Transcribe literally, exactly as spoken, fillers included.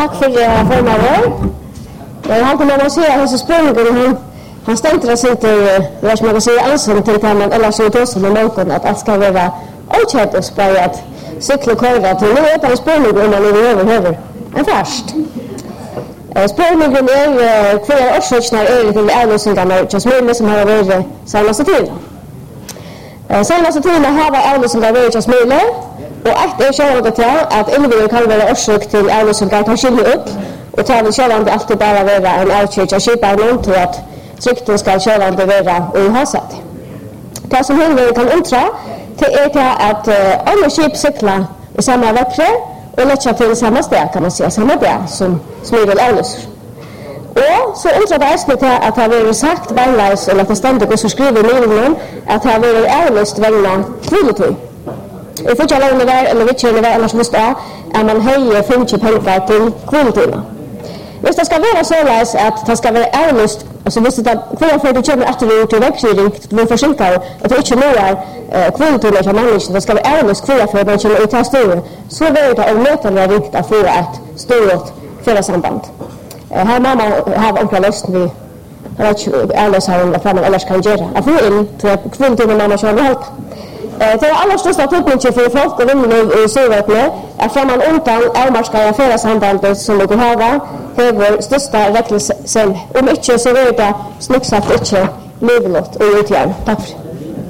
Tack för det formare. Jag har inte någon säga hans sprången han han stämmer sig inte vad ska man säga ansam till att man eller så då som man att allt ska vara outchat och spärrat cykla korva till nu är det sprången om man är över över. En fast. Sprången är kvar orsaknar är till avlösningarna just med som har varit senaste tiden. Senaste tiden har varit avlösningar varit just med och ett är själva det att individer kan vara orsak till avlösningar tar skilja upp och tar väl själva inte alltid bara vara en outreach och skipa någon till att tryckten ska själva inte vara och ha satt. Det som hindrar kan untra det är att alla skip cykla i samma växel och lägga till samma steg kan man säga, samma dag som smidel avlöser. Och så undrar det till att det har varit sagt bärleis eller att det ständigt och så skriver i meningen att det har varit avlöst vägna kvilletøy. I får inte alla där eller vet inte vad annars måste är att man höjer femtio pengar till kvilletøyna. Hvis det ska vara så läs att det ska vara avlöst alltså visst det kvar för det kommer efter till växling vi försöker att det inte når kvilletøyna som människor det ska vara avlöst kvar för det kommer ut att stå så vet det om möten är riktigt att få ett stort förra samband. Här mamma har en plats vi Alice har en familj eller kan göra. Jag får in till kvinnan mamma som har hållit. Det är allra största toppunchen för folk och vänner i Sovjetne att framan undan avmarska affära sambandet som det har har största rättelsen om inte så är det snicksat inte levelot och utgör. Tack för